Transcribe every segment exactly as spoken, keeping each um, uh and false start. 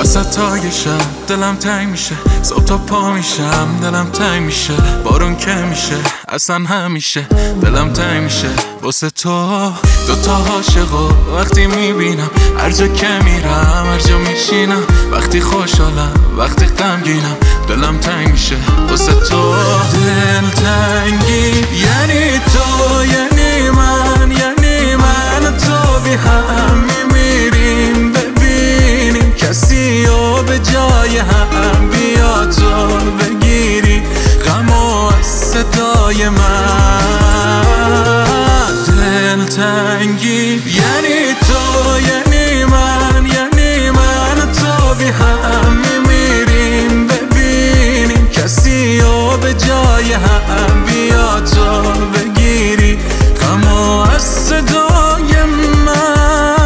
وسط تای شب دلم تنگ میشه، صبح تا پا میشم دلم تنگ میشه، بارون که میشه اصلا همیشه دلم تنگ میشه واسه تو. دوتا عاشقو وقتی میبینم، هر جا که میرم هر جا میشینم، وقتی خوشحالم وقتی غمگینم دلم تنگ میشه واسه تو. دل تنگی یعنی تو، یعنی من، یعنی من تو بی هم میمیریم، ببینیم کسی رو به جای هم، بیا تو بگیری غمو از صدای من. دل تنگی یعنی تو، یعنی من، یعنی من تو بی هم میمیریم، ببینیم کسی رو به جای هم، بیا تو بگیری غمو از صدای من.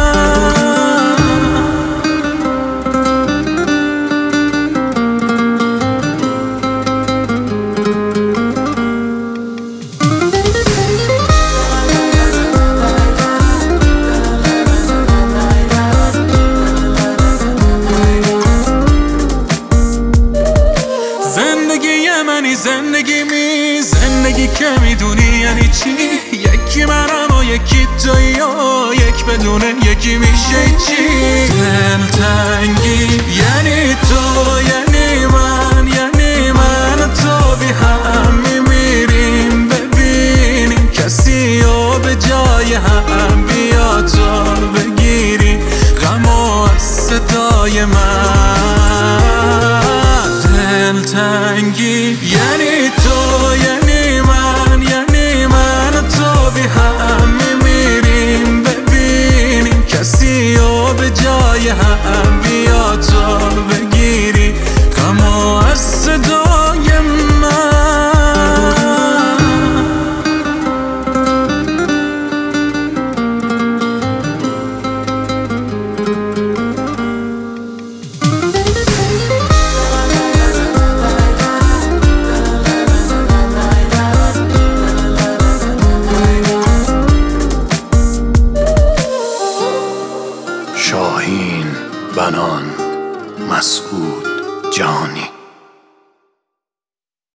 زندگی منی زندگی می، زندگی که میدونی یعنی چی، یکی منم و یکی تویی و یک بدونه یکی میشه چی. دل تنگی یعنی تو،